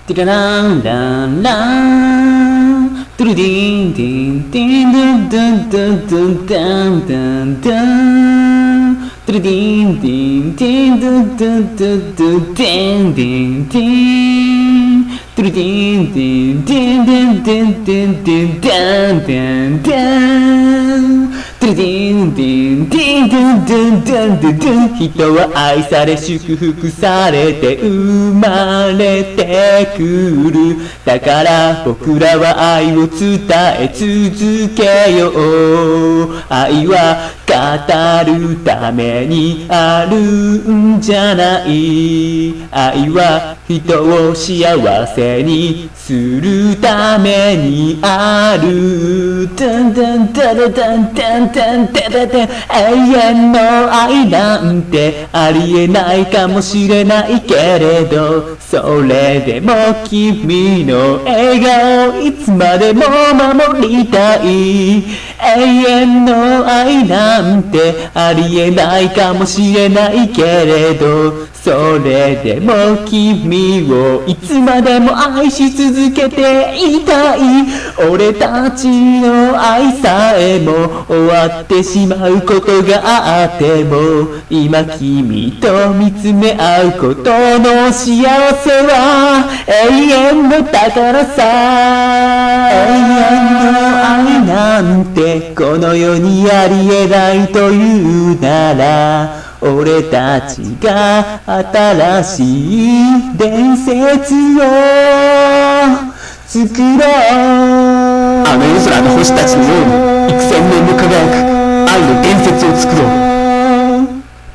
ティラランランラントゥルディンディンディンドゥンドゥンドゥンドゥンダンダンダントゥルディンディンディンドゥンドゥンドゥンドゥンデンデンデントゥルディンディンディンデンデンデンデンダンダンダントゥルディンディンディンドゥンドゥンドゥンドゥンドゥン人は愛され祝福されて生まれてくるだから僕らは愛を伝え続けよう愛は語るためにあるんじゃない愛は人を幸せにするためにあるダンダンダダダンダンダンダダダン永遠の愛なんてありえないかもしれないけれどそれでも君の笑顔いつまでも守りたい永遠の愛なんてありえないかもしれないけれどそれでも君をいつまでも愛し続けていたい俺たちの愛さえも終わってしまうことがあっても今君と見つめ合うことの幸せは永遠の宝さ永遠の愛なんてこの世にありえないというなら俺たちが新しい伝説を作ろうあの夜空の星たちのように幾千年も輝く愛の伝説を作ろう